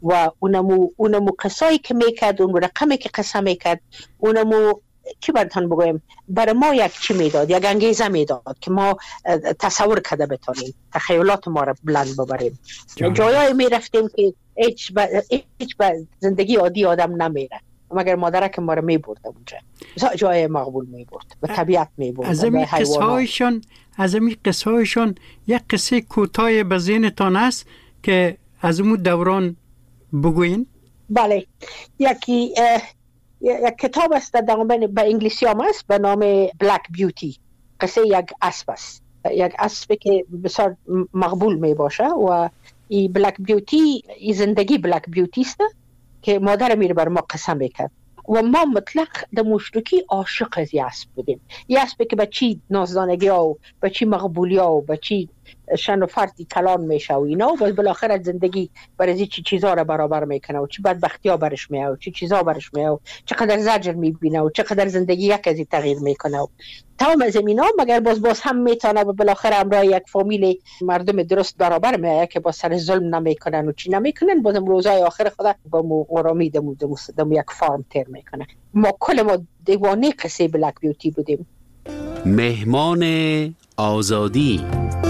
و اونمو قصایی که میکرد، اون رقمی که قصه میکرد، اونمو چی براتون بگویم، برای ما یک چی میداد، یک انگیزه میداد که ما تصور کرده بتونیم، تخیلات ما را بلند ببریم. جایایی میرفتیم که هیچ زندگی عادی آدم نمیره، مگر مادرک ما را میبرد اونجا، جای مقبول میبرد، به طبیعت میبرد. از این قصه هایشان یک قصه کوتاه به ذهنتان است که از اون دوران بگوین؟ بله، یک کتاب است به انگلیسی هم است به نام بلک بیوتی. قصه یک اسب است، یک اسب که بسیار مقبول می باشه و این بلک بیوتی، این زندگی بلک بیوتی است که مادر میره بر ما قسم میکرد و ما مطلق در مشترکی عاشق از این اسب بودیم. این اسب که به چی نازدانگی ها و به چی مقبولی ها و به چی شن و فرتی کلان میشه و اینا، و بالاخره زندگی برای چی چیزها را برابر میکنه و چی بدبختی ها برش میاد و چی چیزها برش میاد و چقدر زجر میبینه و چقدر زندگی یک ازی تغییر میکنه و تمام از اینا، مگر باز هم میتونه و بالاخره امرای یک فامیل مردم درست برابر میاد که با سر ظلم نمیکنن و چی نمیکنن، بازم روزای آخر خدا با مو آرامی دم یک فارم تیر میکنه. ما کل ما دیوانه قصه بلک بیوتی بودیم. مهمان آزادی.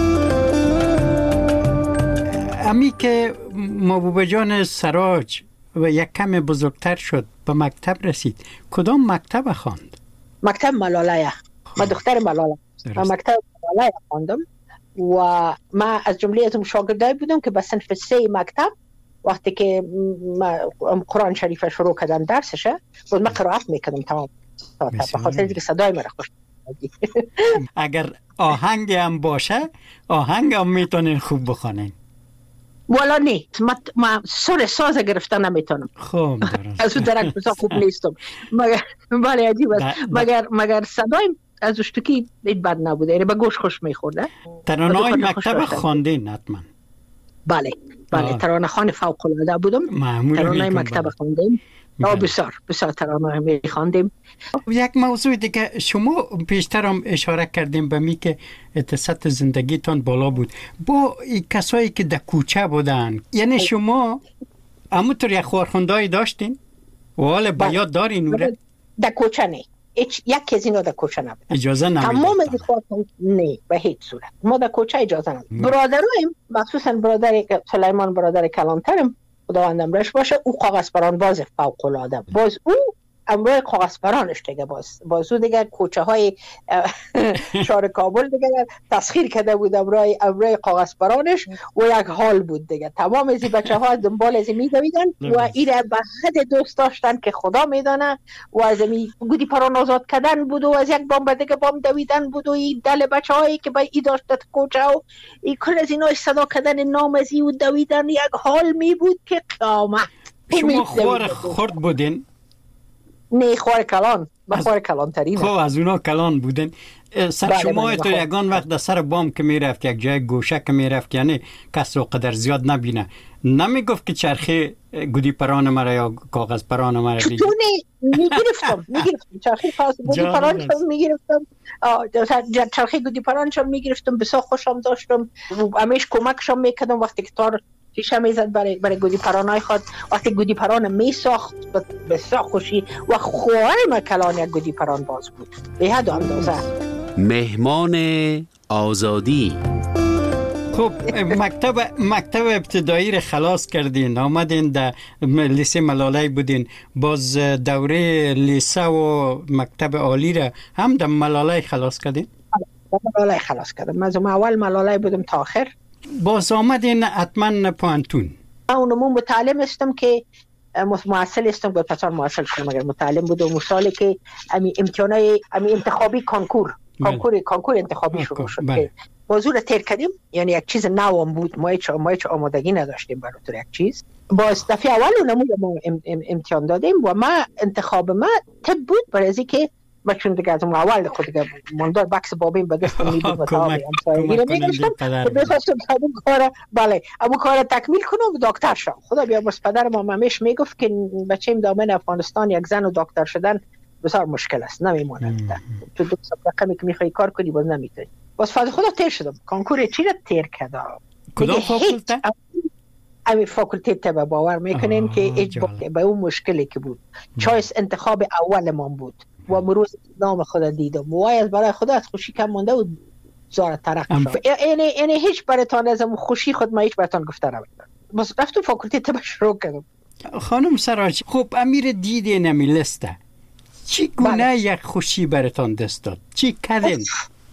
امی که محبوب جان سراج و یک کم بزرگتر شد به مکتب رسید، کدام مکتب خواند؟ مکتب ملاله. من دختر ملاله. من مکتب ملاله خواندم و من از جمله از اون شاگردای بودم که به صنف 3 مکتب وقتی که قرآن شریف شروع کردم درسشه، بود من قرائت میکردم تمام ساعت، به خاطر اینکه صدای من خوش اگر آهنگ هم باشه، آهنگ هم میتونین خوب بخونین. والا نه، من سر ساز گرفتن نمیتونم. خوب درست. از اون درک بسا خوب نیستم. بله عجیب است. مگر صدایم از اشتکی دید بد نبوده، یعنی به گوش خوش میخورده. ترانه‌های مکتب خواندین حتما؟ بله ترانه خوان فوق العاده بودم. ترانه مکتب خواندیم. بسیار ترانه میخواندیم. یک موضوع دیگه، شما پیشتر هم اشاره کردیم به می که سطح زندگیتان بالا بود با کسایی که در کوچه بودن، یعنی شما همونطور یک خورخوندایی داشتین و حال به یاد دارین اوره؟ در کوچه نه، یک از اینا در کوچه نبود، اجازه نمیداد. تمام از خورخوند نه، به هیچ صورت ما در کوچه اجازه نداد. برادرایم، مخصوصا برادر سلیمان، برادر کلانترم خداوندم رش باشه، او کاغذبران باز فوق العاده، باز او امروی کاغذبرانش دیگه باز او دیگه کوچه های شهر کابل دیگه تسخیر کرده بود امروی کاغذبرانش و یک حال بود دیگه. تمام از این بچه ها دنبال از می دویدن و ایره به حد دوست داشتن که خدا میدانه و از می گودی پران آزاد کردن بود و از یک بام به دیگه بام دویدن بود و این دل بچه هایی که به ای داشت کوچه و این کل از اینا صدا کردن نام از ای و دویدن یک حال می بود که قیامت. شما خورد بودین؟ نه، خوار کلان، بخوار کلان ترینه. خب از اونا کلان بودن. سر شما تو یگان وقت در سر بام که میرفت، یک جای گوشه که میرفت، یعنی کس رو قدر زیاد نبینه، نمیگفت که چرخی گودی پران مرا یا کاغذ پران مرا دیگه؟ چطور میگرفتم چرخی گودی پرانشم میگرفتم، چرخی گودی پرانشم میگرفتم، بسیار خوشم داشتم، همیشه کمکشم میکردم وقتی که تار شیشه میزد برای گودی پرانای خود. وقتی گودی پران میساخت بسیار خوشی و خوار مکلان یک گودی پران باز بود به حد اندازه. مهمان آزادی. خب مکتب ابتدایی رو خلاص کردین، آمدین در لیسه ملاله بودین، باز دوره لیسه و مکتب عالی رو هم در ملاله خلاص کردین؟ ملاله خلاص کردم. از اول ملاله بودم تا آخر. باز آمدین حتما پوانتون؟ اونمون متعلم استم که معسل استم، باید پسار معسل کنم اگر متعلم بود. و مثالی که امتحانای انتخابی کنکور انتخابی شروع شد که بازور تیر کردیم، یعنی یک چیز نوام بود، ما هیچ آمادگی نداشتیم برای یک چیز. باز دفعه اول اونمون ما امتحان دادیم و ما انتخاب ما طب بود، برای از اینکه ما چون دیگه از اون اول خود دیگه ماندار بکس بابین به دست میدیم و تابی همسایگی رو میگشتم بخواستم اون کار تکمیل کنم و دکتر شم. خدا بیا بس پدر ما همیش میگفت که بچه‌م دامن افغانستان یک زن و دکتر شدن بسیار مشکل است، نمیماند. تو دو سال رقمی که میخوای کار کنی باز نمیتونی. باز فاز خدا تیر شدم. کنکور چی رو تیر کردم؟ کدام فاکولته؟ همین فاکولته طب باور میکنین که اجبار به اون مشکلی که بود چایس انتخاب اولمان بود و امروز نام خود دیدم وای از برای خدا از خوشی کم مونده و زار ترق شد. یعنی هیچ براتان از اون خوشی خود ما هیچ براتان گفته نمیدونم. بس رفتم فاکولته طب شروع کردم. خانم سراج، خب امیر دیدی نمی لسته چی گونه یک خوشی براتان دست داد؟ چی کردین؟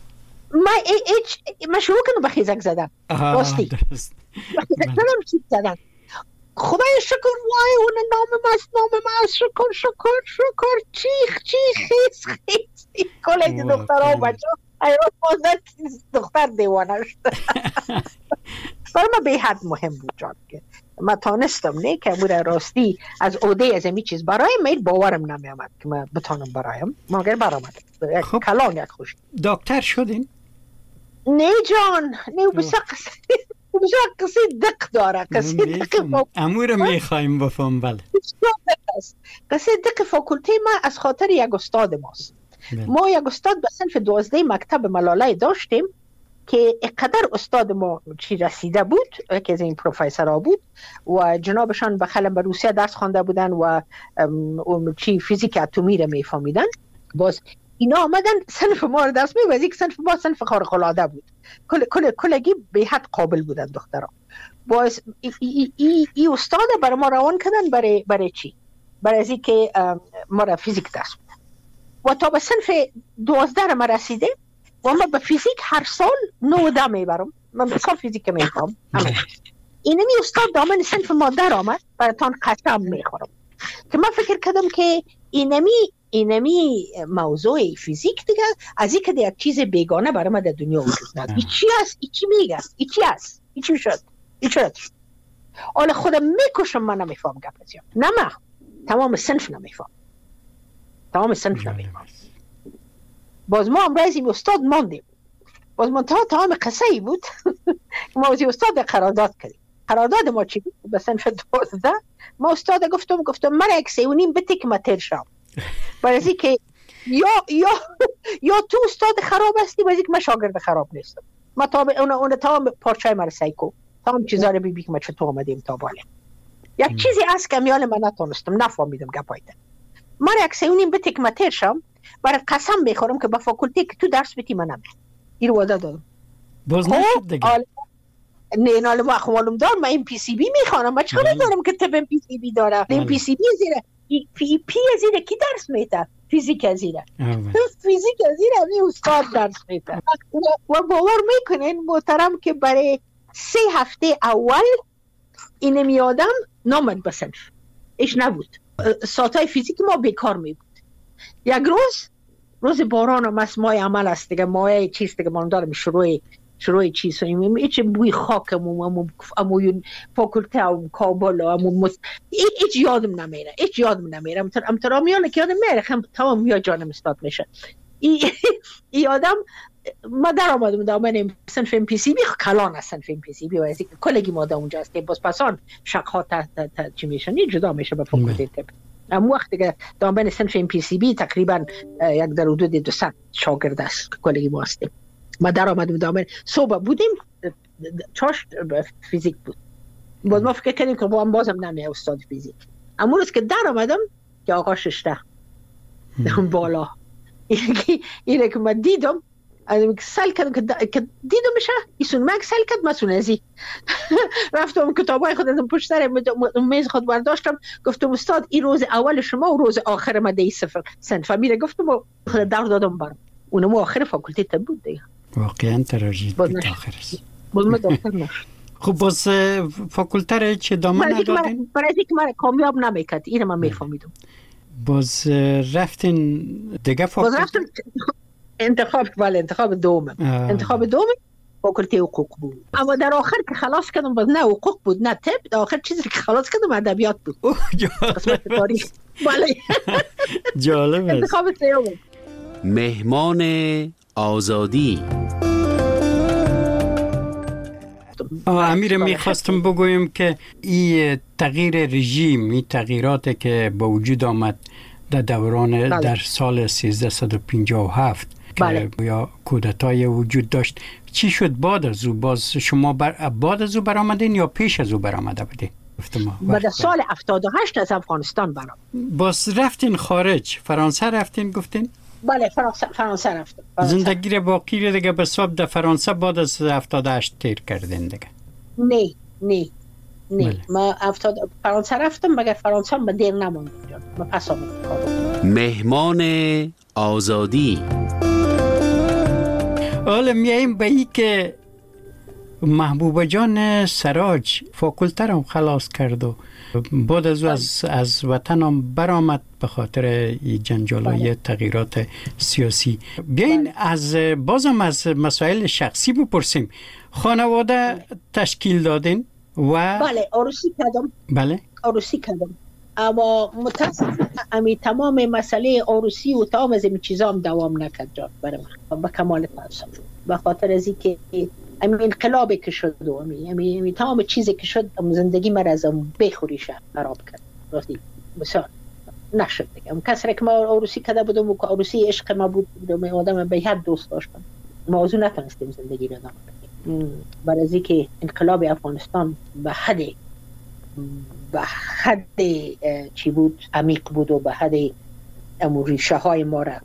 ما شروع کنم به خیزک زدن. راستی بخیزک زدن چی زدن؟ خدای شکر وای اون نام ماست شکر چیخ خیز کلی دخترها و بچه ایران بازد دختر دیوانه شد. برای ما به حد مهم بود جان که ما تانستم نه که امور راستی از عهده از این چیز برایم میل باورم نمی آمد که ما بتانم برایم مگر برآمد. خب کلان یک خوش دکتر شدین؟ نه جان نه بسیار قصه دق داره قصه دق امور میخوایم بفهم. بله قصه دق فاکولته ما از خاطر یک استاد ماست. ما یک استاد به صنف 12 مکتب ملاله داشتیم که اقدر استاد ما چی رسیده بود که از این پروفسورها بود و جنابشان بخلم به روسیه درس خوانده بودن و چی فیزیک اتمی را میفهمیدن. باز اینا آمدن صنف ما رو درس می‌دادن که صنف ما صنف خارق العاده بود. کلگی به حد قابل بودن دخترها. باز ای استاد برای ما روان کردن برای چی؟ برای از اینکه ما را فیزیک درس بدن. و تا به صنف 12 ما رسیده و ما به فیزیک هر سال 9 میبرم. من بسیار فیزیک میخوام. اینمی استاد دامن صنف ما در آمد براتان قسم میخورم که من فکر کردم که اینمی موضوع فیزیک دیگه از این که یک چیز بیگانه برای ما در دنیا وجود نداره. چی هست؟ چی میگه؟ چی هست؟ چی شد؟ حالا خودم میکشم من نمیفهم گپ نه من تمام صنف نمیفهم. باز ما امروز این استاد ماندیم. باز من تمام قصه ای بود ما از استاد قرارداد کردیم. قرارداد ما چی بود؟ به صنف 12 ما استاد گفتم من یک 3.5 بده که من تیر شم. برای که یا تو استاد خراب هستی برای که من شاگرد خراب نیستم. ما تمام پارچه من سایکو تمام چیزا رو ببین که ما چطور آمدیم تا بالا. یک چیزی از کمیال من نتونستم نفهمیدم گپایده. من یک 3.5 بده که من تیر شم برای قسم بخورم که با فاکولته که تو درس بدی من نمیرم. این رو وعده دادم. باز نشد دیگه. نه ناله ما معلوم دارم من MPCB میخوانم. من چرا دارم که طب MPCB داره؟ MPCB زیره پی زیره کی درس میده؟ فیزیک زیره. فیزیک زیره می استاد درس میده. و باور میکنین محترم که برای 3 هفته اول این میادم نامد به صنف. ایش نبود. ساعتای فیزیک ما بیکار می بود. یک روز باران هم از ماه عمل است دیگه ماه چیز دیگه ما دارم شروع چیز ایچ بوی خاکم و امویون فاکولته و کابل و ایچ یادم نمیره امترامیانه که یادم میره تمام یا جانم استاد میشه. ای آدم ما در آمدم دامن صنف MPCB کلان است صنف MPCB و از کلگی ما در اونجا است باز پسان شقها چی میشن جدا میشه به فاکولته طب. اما وقتی که دامن صنف MPCB تقریبا یک در حدود 200 شاگرد است کلگی ما هستیم. ما در آمدیم دامن صبح بودیم چاش فیزیک بود. باز ما فکر کردیم که بازم نمیه استاد فیزیک. اما روز که در آمدم که آقا ششته اون بالا اینه که من دیدم سل کردم که دیدم میشه ایسون من سل کرد مسون ازی رفتم کتابای خود ازم پشت سر میز خود برداشتم گفتم استاد این روز اول شما و روز آخر من دی صنف میره گفتم و خود در دادم برم اونم آخر فاکولته طب بود دیگه. واقعا تراژدی بود آخرش. باز من دکتر نشد. خب باز فاکولته را چه دامن ندادین؟ برای اینکه من کامیاب نمیکرد اینو من میفهمیدم. باز رفتین دیگه فاکولته؟ باز رفتم انتخاب دوم. انتخاب دوم فاکولته حقوق بود. اما در آخر که خلاص کردم باز نه حقوق بود نه طب. در آخر چیزی که خلاص کردم ادبیات بود. قسمت تاریخ. بله. جالب است. انتخاب سوم. مهمان آزادی. امیر میخواستم بگویم که این تغییر رژیم این تغییراتی که با وجود آمد در دوران در سال 1357 که یا کودتای وجود داشت. چی شد بعد از او؟ باز شما بعد از او برآمدین یا پیش از او برآمده بودین؟ بعد سال 78 از افغانستان برام. باز رفتین خارج، فرانسه رفتین گفتین؟ بله فرانسه رفتم. زندگی رو باقی رو دیگه به صاحب در فرانسه بعد از 78 تیر کردین دیگه؟ نه بله. ما فرانسه رفتم مگر فرانسه هم به دیر نماند. ما پس آمدم. مهمان آزادی. حالا میاییم به این که محبوبه جان سراج فاکولته رو خلاص کرد و بعد از وطن هم برآمد به خاطر جنجالای تغییرات سیاسی. بیاین از بازم از مسائل شخصی بپرسیم. خانواده تشکیل دادین و بله عروسی کردم. بله عروسی کردم، اما متاسفانه تمام مسئله عروسی و تمام از این چیزا هم دوام نکرد جان برای من به کمال تاسف، به خاطر از اینکه انقلابی که شد و تمام چیزی که شد زندگی من از بخوریش خراب کرد. راستی بسیار نشد دیگه. کسری که ما عروسی کرده بودم و که عروسی عشق ما بود، آدم به حد دوست داشتم، موضوع نتونستیم زندگی رو ادامه بدیم. برای از اینکه انقلاب افغانستان به حد چی بود عمیق بود و به حد ریشه های ما را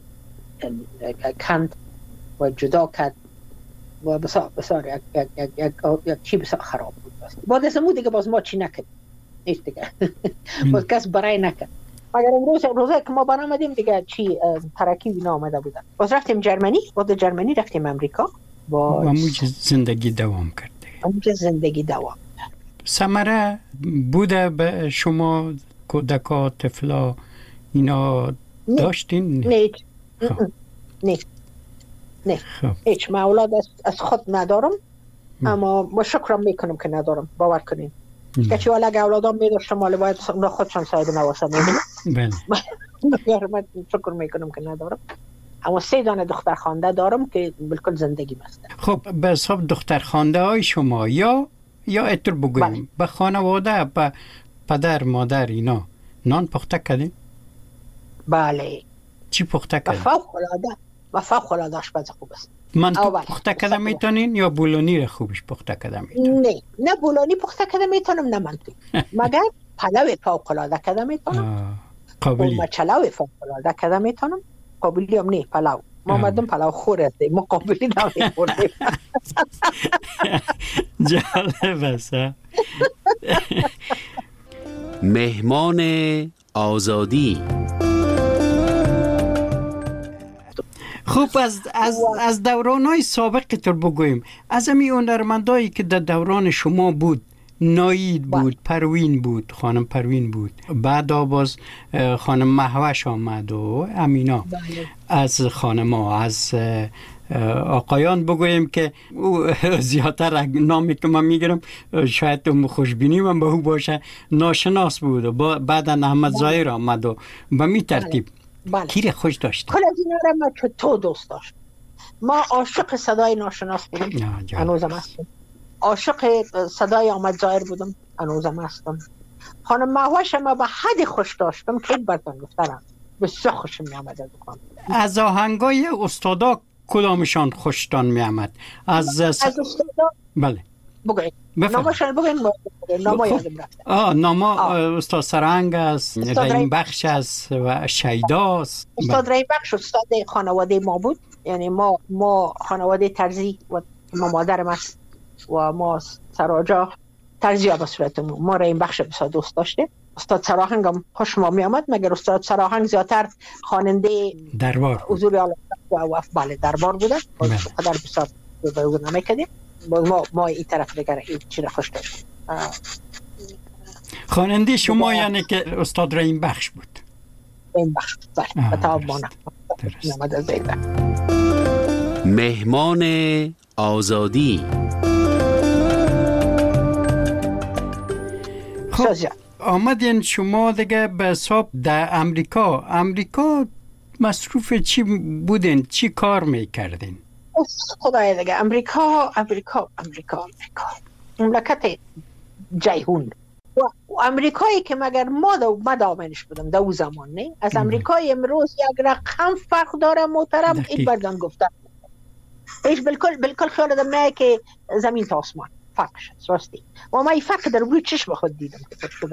کند و جدا کرد و بسیار یک چی بسیار خراب بود. بعد از امو دیگه باز ما چی نکرد نیست دیگه. باز کس برای نکرد مگر روزه که ما برآمدیم دیگه چی ترکی بینا آمده بودن. باز رفتیم جرمنی، بعد جرمنی رفتیم امریکا و همونجا زندگی دوام کرد. همونجا زندگی دوام. ثمره بوده به شما کودکا طفلا اینا داشتین؟ نه هیچ. من اولاد از خود ندارم، اما با شکرم میکنم که ندارم. باور کنین که چی والا اگه اولادام میداشتم مالی باید اونا خودشان ساید نواسه میدونم. من شکر میکنم که ندارم، اما 3 دانه دختر خوانده دارم که بلکل زندگی مسته. خب به حساب دختر خوانده های شما یا اتر بگویم به خانواده به پدر مادر اینا نان پخته کردین؟ بله. چی پخته کردین؟ فوق العاده آشپز خوب است. منطق پخته کده میتونین یا بولونی رو خوبش پخته کده میتونین؟ نه بولونی پخته کده میتونم نه منطق، مگر پلو فوق العاده کده میتونم. قابلی مچلو فوق العاده کده میتونم. قابلی هم نه پلو. ما مردم پلو خور هستیم، ما قابلی نمیخوریم. جالب است. مهمان آزادی. خوب از دوران‌های سابق تر بگوییم. از همین هنرمندایی که در دوران شما بود، ناید بود، پروین بود، خانم پروین بود، بعد باز خانم مهوش آمد و امینا. از خانم‌ها، از آقایان بگوییم که او زیادتر نامی که من میگیرم شاید تو خوشبینی من به او باشه ناشناس بود و بعدا احمد ظاهر آمد و به می ترتیب. کی را خوش داشتی؟ کل از اینا را ما تو دوست داشت. ما عاشق صدای ناشناس بودم، هنوزم هستم. عاشق صدای احمد ظاهر بودم، هنوزم هستم. خانم مهوش ما به حد خوش داشتم که براتون گفتم بسیار خوشم می آمد. از آهنگای استادا کدامشان خوشتان می آمد؟ از استادا؟ بله بگوید نامشان بگوید. ناما یادم رفته. ناما استاد سرهنگ است، رحیم بخش است و شیدا است. استاد رحیم بخش استاد خانواده ما بود، یعنی ما خانواده ترزی و ما مادرم است و ما سراجا ترزی ها به صورتمون. ما رحیم بخش بسیار دوست داشته. استاد سراهنگ هم خوش ما می آمد، مگر استاد سراهنگ زیادتر خواننده دربار حضور اعلی و بله دربار بوده. خدای بسیار به او نمیکردیم. ما این طرف دیگر چی را خوش داشتیم. خواننده شما یعنی که استاد رحیم بخش بود؟ رحیم بخش بله بتابانه. مهمان آزادی. خب آمدین شما دیگه به حساب در امریکا مصروف چی بودین؟ چی کار میکردین؟ خدای دیگه امریکا مملکت جیهون و امریکایی که مگر ما دامنش بودم در اون زمان نه از امریکای امروز یک رقم فرق داره محترم. این بردن گفتن ایش بالکل خیال دم نه که زمین تا آسمان فرقش است راستی. و ما این فرق در روی چشم خود دیدم که چه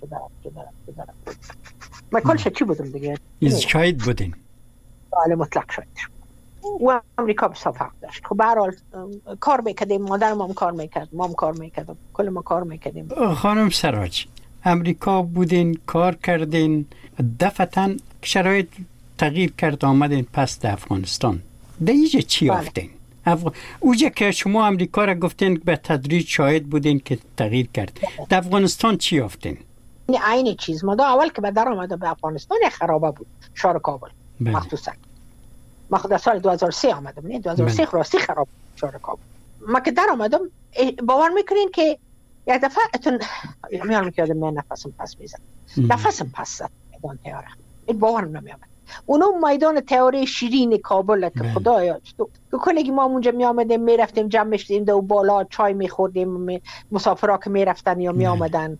دارم ما کلش چی بودم دیگه شاید بودین بله مطلق شاید. و امریکا بسیار فرق داشت. خب به هر حال کار میکردیم، مادرم هم کار میکرد، مام کار میکرد، کل ما کار میکردیم. خانم سراج امریکا بودین، کار کردین، دفعتاً شرایط تغییر کرد آمدین پس در افغانستان. دیگه چی یافتین؟ اوجه که شما امریکا را گفتین به تدریج شاهد بودین که تغییر کرد. در افغانستان چی یافتین؟ این چیز ما اول که به در آمده به افغانستان خرابه بود شهر کابل مخصوصا. ما خود سال 2003 آمدم نه 2003 راستی خراب شهر کابل. ما که در آمدم باور میکنین که یک دفعه اتون میارم که یادم نفسم پس میزد نفسم پس زد میدان تیاره. این باورم نمیامد. اونو میدان تئوری شیرین کابل که خدایا تو کلگی ما اونجا می آمدیم می رفتیم جمع میشدیم دو بالا چای می خوردیم، مسافرها که می رفتن یا می آمدن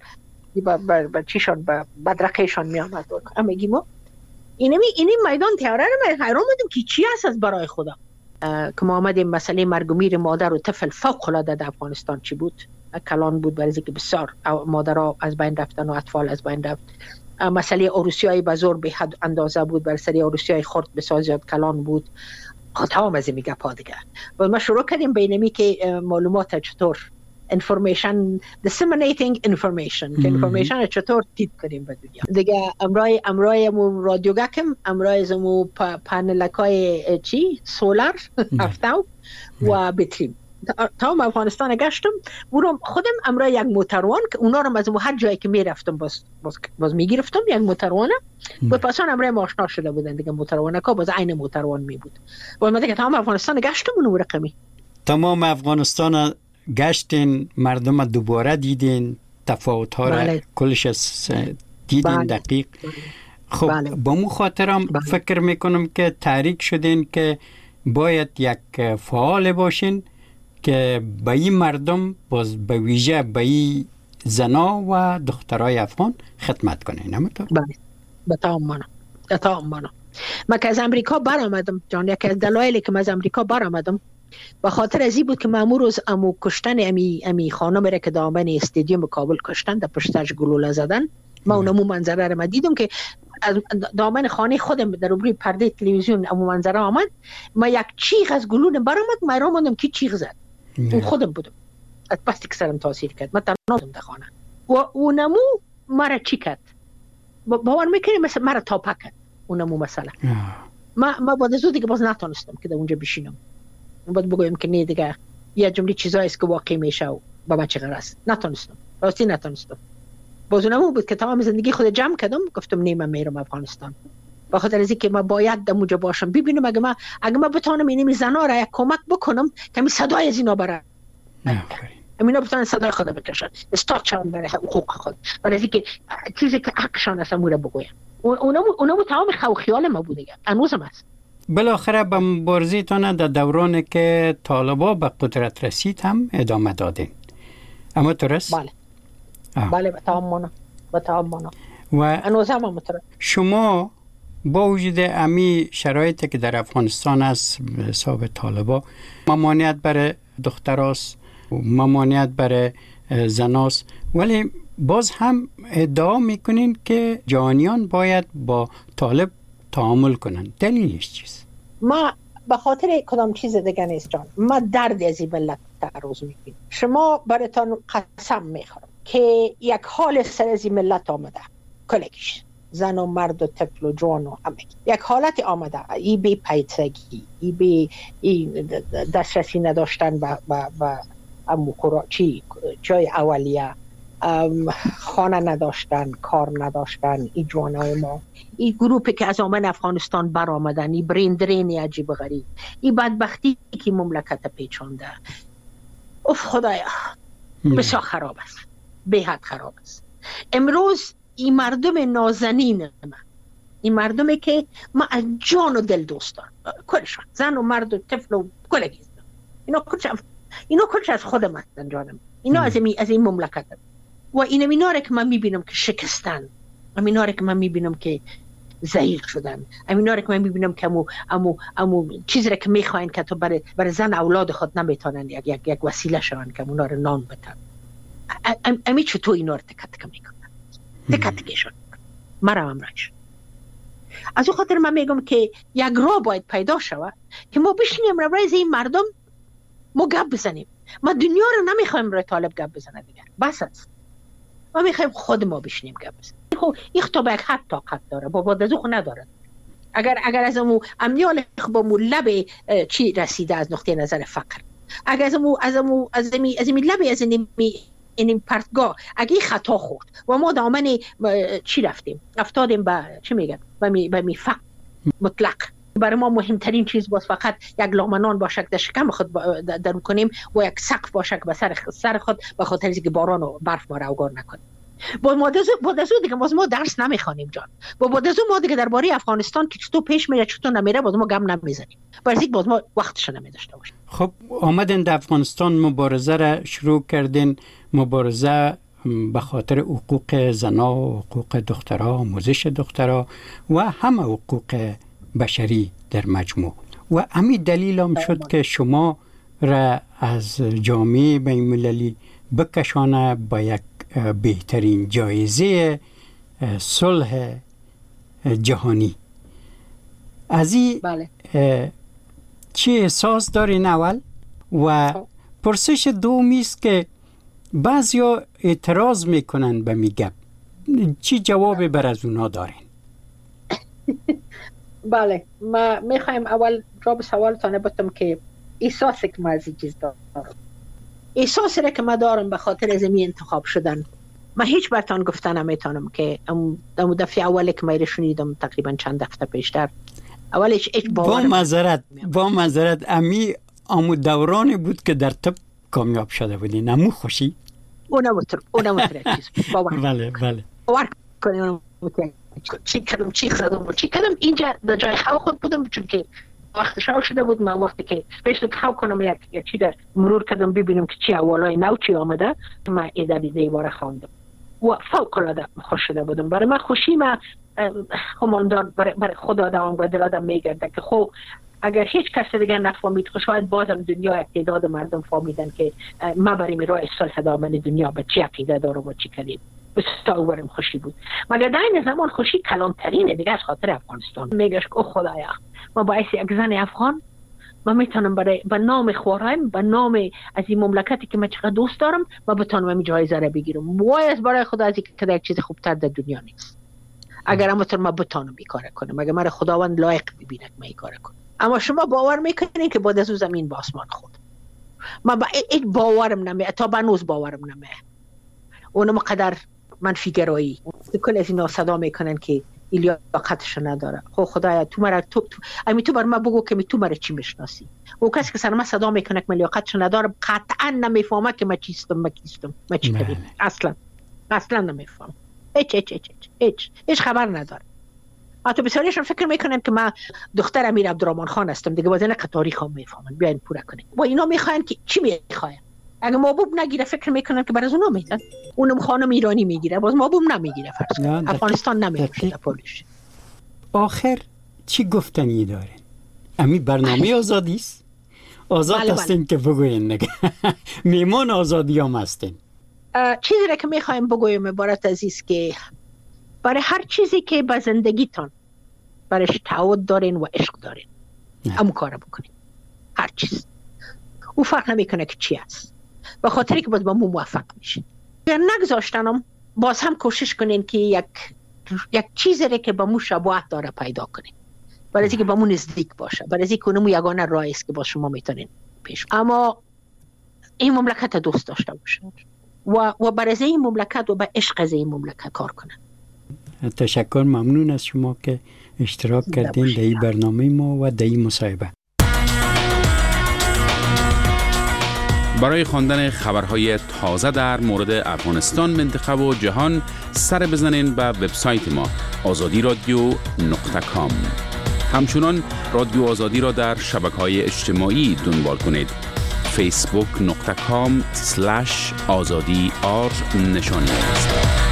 با چیشان با بدرقهشان می آمد. اما میگیم ما اینی میدان تئوری رو من حیران بودم که چی هست از برای خدا. که ما آمدیم مسئله مرگ و میر مادر و طفل فوق العاده در افغانستان چی بود؟ کلان بود برای اینکه بسیار مادرها از بین رفتن و اطفال از بین رفت. مسئله عروسی‌های بزرگ به حد اندازه بود، بر سری عروسی‌های خرد بسیار زیاد کلان بود. تمام از این میگه پادگه و ما شروع کردیم بینمی که معلومات چطور information disseminating information که information چطور تیپ کنیم به دنیا دیگه. امرای مو رادیوگاکم امرای زمو پانلکای چی سولار هفتاو و بتریم تمام افغانستان گشتم. اونم خودم امرای یک موتروان که اونا رو از هر جایی که میرفتم باز میگرفتم یک موتروانه و پسان امرای آشنا شده بودن دیگه. موتروانه که باز عین موتروان می بود. و من دیگه تمام افغانستان گشتم اون رقمی. تمام افغانستان گشتین، مردم دوباره دیدین، تفاوت ها را کلش دیدین دقیق. خب با مو خاطرم فکر میکنم که تحریک شدین که باید یک فعال باشین که به این مردم باز به ویژه به این زنا و دخترای افغان خدمت کنین. همونطور؟ بله به تمام مانا. من که از امریکا برآمدم جان، یکی از دلایلی که من از امریکا برآمدم به خاطر ازی بود که مامور روز امو کشتن امی خانم را که دامن استادیوم کابل کشتن در پشتش گلوله زدن. ما اونمو منظره رو دیدم که از دامن خانه خودم در روبروی پرده تلویزیون امو منظره آمد. ما یک چیغ از گلوله برآمد، ما را ماندم کی چیغ زد. اون خودم بودم. از پس که سرم تاثیر کرد. من تنها بودم در خانه و اونمو مرا چی کرد؟ باور میکنی مثلا مرا تاپا کرد اونمو مثلا. ما بعد از اون دیگه باز نتونستم که در اونجا بشینم. باید بگویم که نه دیگه یه جمله چیزایی است که واقعی میشه و با من چه قرار است. نتونستم. راستی نتونستم. باز اونمو بود که تمام زندگی خود جمع کردم گفتم نه من میرم افغانستان. با خاطر از اینکه ما باید در اونجا باشم ببینم اگه ما بتونم این زنا را یک کمک بکنم که می صدای از اینا برای اینا بتونن صدای خود بکشن استاچان برای حقوق خود. برای اینکه چیزی که حقشان است امور بگویم. اونمو تمام خیال ما بوده. هنوزم است. بالاخره به مبارزتان در دورانی که طالبا به قدرت رسید هم ادامه دادین. اما درست؟ بله به تمام مانا. و هنوزم هم شما با وجود امی شرایطی که در افغانستان است به حساب طالبا، ممانعت برای دختراست، ممانعت برای زناست، ولی باز هم ادعا میکنین که جهانیان باید با طالب تعامل کنن. دلیلش چیست؟ ما به خاطر کدام چیز دیگه نیست جان. ما درد از این ملت تعرض میکنیم. شما براتون قسم میخورم که یک حال سر از این ملت آمده کلگیش، زن و مرد و طفل و جوان و همه یک حالت آمده. ای بی پیچگی، ای دسترسی نداشتن و جای اولیه، خانه نداشتن، کار نداشتن. ای جوانای ما، ای گروپی که از آمن افغانستان بر آمدن، ای برندرین عجیب غریب، ای بدبختی که مملکت پیچانده. اف خدایا بسیار خراب است، به حد خراب است. امروز این مردم نازنین من، این مردمی که ما از جان و دل دوستان کلشان، زن و مرد و طفل و کلگی، اینا کلش از خودم هستن جانم. اینا از این مملکت هستن. و این میناره که من میبینم که شکستن، میناره که من میبینم که ضعیف شدن، میناره که من میبینم که امو چیزی را که میخواین که تو برای زن اولاد خود نمیتونن یک وسیله شون که اونا رو نان بدن. امی چطور اینا رو تکتک میکنن، تکتکشون مرا امرش. از او خاطر من میگم که یک راه باید پیدا شود که ما بشینیم روی این مردم ما گپ بزنیم. ما دنیا رو نمیخوایم روی طالب گپ بزنه دیگه، بس است. ما میخوایم خود ما بشینیم گپ بزنیم. خب این خطابه یک حد طاقت داره، با دزو خو نداره. اگر از امو امنیال با مو لب چی رسیده از نقطه نظر فقر، اگر از امی لب از این پرتگاه اگه خطا خورد و ما دامن چی رفتیم افتادیم به چی میگن به می فقر مطلق، برای ما مهمترین چیز باز فقط یک لامنان باشه که در شکم خود درو کنیم و یک سقف باشه که به سر خود به خاطر اینکه باران و برف ما رو اوگار نکنیم. با دزو دیگه ما درس نمیخوانیم جان. با دزو ما دیگه درباره افغانستان که چطور پیش میره چطور نمیره باز ما گم نمیزنیم، برای اینکه باز ما وقتش نمیداشته باشیم. خب آمدن در افغانستان مبارزه را شروع کردین، مبارزه به خاطر حقوق زنا و حقوق دخترها، آموزش دخترها و همه حقوق بشری در مجموع. و همین دلیل هم شد که شما را از جامعه بین‌المللی بکشانه با یک بهترین جایزه صلح جهانی. از این چی احساس دارین اول؟ و پرسش دومی است که بعضیا اعتراض میکنن به میگب، چی جواب بر از اونا دارین؟ بله، ما میخوایم اول جواب سوالتان بدم که احساسی که ما از این چیز دارم، احساسی را که ما دارم به خاطر از می انتخاب شدن. من هیچ برتان گفتن نمیتونم که دفعه اولی که ما شنیدم تقریبا چند هفته پیشتر اولش هیچ باور با معذرت امی دورانی بود که در طب کامیاب شده بودین، امو خوشی اونم چیز بله باور کنیم چی کردم اینجا در جای خواه خود بودم، چون که وقت شاو شده بود. من وقتی که پیشتو که خواه کنم یک چی در مرور کردم ببینم که چی اولای نو چی آمده، من ایده دیواره خواندم و فوق العاده خوش شده بودم. برای من خوشی من خماندان برای خدا دوام و دلادم میگرده که خب اگر هیچ کس دیگه نفهمید خب شاید بازم دنیا تعداد مردم فهمیدن که ما بریم راه صلح دامن دنیا به چی عقیده دارم و چی کردیم. بسیار برم خوشی بود. مگر در این زمان خوشی کلانترینه دیگه از خاطر افغانستان. میگش که خدایا ما باعث یک زن افغان ما میتونم به نام خورایم، به نام از این مملکتی که من چقدر دوست دارم ما بتونم این جایزه را بگیرم. وای از برای خدا از این یک چیز خوبتر در دنیا نیست. اگر ما بتونم این کار کنم، اگر من خداوند لایق ببینه که من این کار کنم. اما شما باور میکنین که بعد از اون زمین به آسمان خورد. من با این باورم نمیاد، تا بنوز باورم نمیاد. اونم قدر منفی گرایی کل از اینا صدا میکنن که لیاقتش نداره. خب خدایا تو مرا تو بر من بگو که تو مرا چی میشناسی. او کسی که سر من صدا میکنه که لیاقتش نداره قطعا نمیفهمه که من چیستم من چی کردم. اصلا نمیفهم. هیچ خبر نداره. حتی بسیاریشون فکر میکنن که من دختر امیر عبدالرحمن خان هستم دیگه، واسه نه تاریخ هم میفهمن. بیاین پورا کنین. و اینا میخواین که چی میخواین؟ اگه محبوب نگیره فکر میکنن که برای اونا میدن. اونم خانم ایرانی میگیره، باز محبوب نمیگیره. فرض افغانستان نمیگیره پولش. آخر چی گفتنی دارین؟ امی برنامه آزادی است؟ آزاد هستین که بگوین نگه. میمان آزادی هم هستین. چیزی را که میخوایم بگویم عبارت عزیز که برای هر چیزی که به زندگیتان برایش تعهد دارین و عشق دارین همون کار بکنین. هر چیز او فرق نمیکنه که چی هست، به خاطری که باز با مو موفق میشین. اگر نگذاشتنم باز هم کوشش کنین که یک چیزی که با مو شباهت داره پیدا کنین، برای اینکه با مو نزدیک باشه، برای اینکه اونمو یگانه راهی است که با شما میتونین پیش. اما این مملکت دوست داشته باشین و برای این مملکت و به عشق از این مملکت کار کنن. تشکر، ممنون از شما که اشتراک کردین در این برنامه ما و در این مصاحبه. برای خواندن خبرهای تازه در مورد افغانستان، منطقه و جهان سر بزنین به وبسایت ما azadiradio.com. همچنان رادیو آزادی را در شبکه‌های اجتماعی دنبال کنید. facebook.com/azadi نشانی است.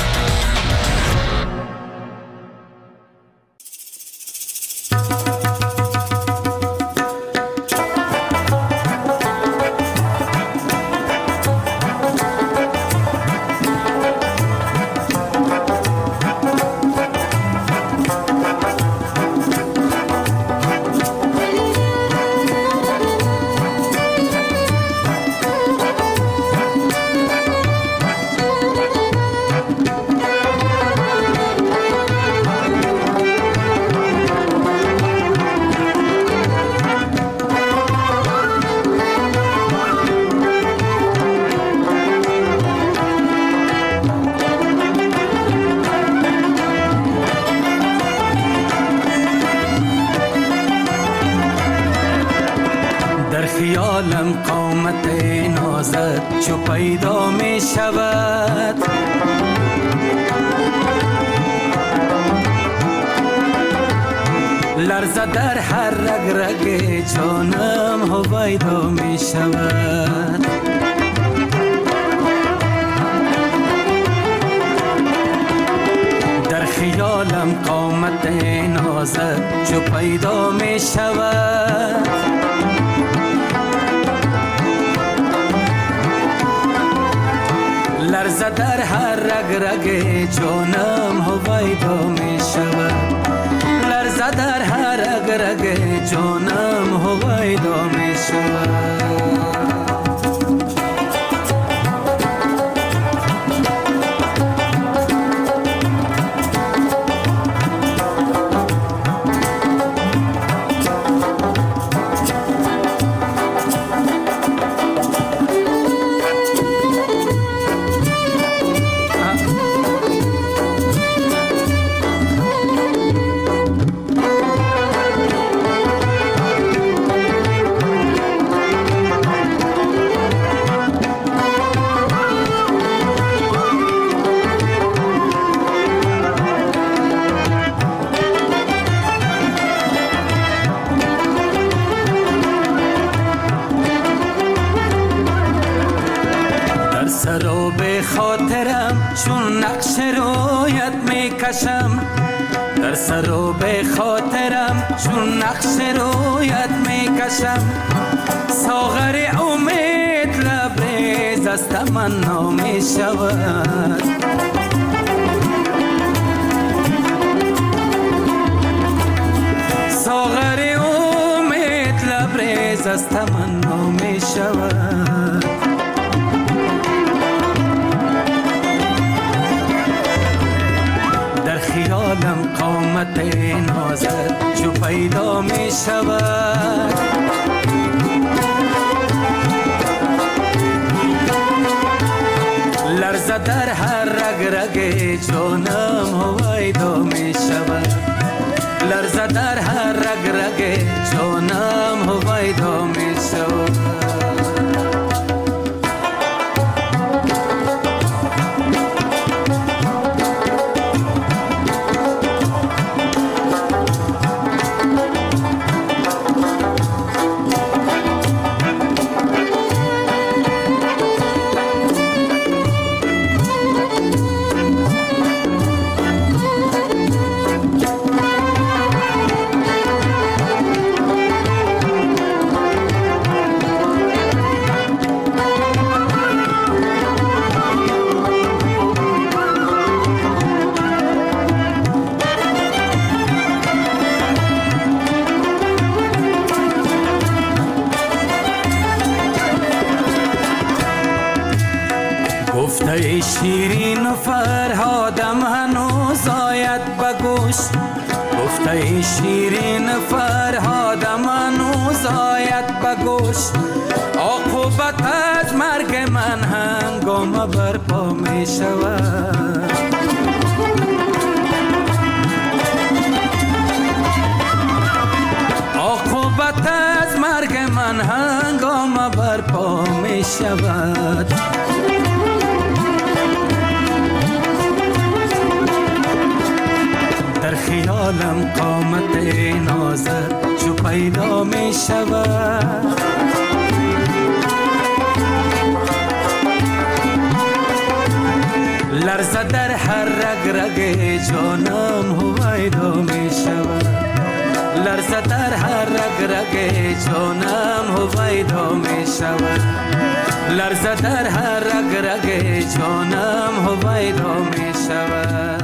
خیالم قامت نازت چو پیدا می شود، لرزه در هر رگ رگ جانم هویدا می شود. در خیالم قامت نازت چو پیدا می شود، لرزه در هر رگ رگ جانم هویدا می شود، لرزه در هر رگ رگ جانم هویدا می شود. سراب خاطرم چون نقش رویت می کشم، در سراب خاطرم چون نقش رویت می کشم، ساغر امید لبریز از تمنا می شود، ساغر امید لبریز از تمنا می شود. خیالم قامت نازت جو پیدا می شود، لرزه در هر رگ رگ جانم هویدا می شود، لرزه در هر رگ رگ جانم هویدا می شود. گفته شیرین و فرهادم هنوز آید بگوش، گفته شیرین و فرهادم هنوز آید بگوش، عاقبت از مرگ من هنگام برپا می شود، عاقبت از مرگ من هنگام برپا می شود. در خیالم قامت نازت چو پیدا می شود، لرزه در هر رگ رگ جانم هویدا می شود لرزه در هر رگ رگ جانم هویدا می شود لرزه در هر رگ رگ جانم هویدا می شود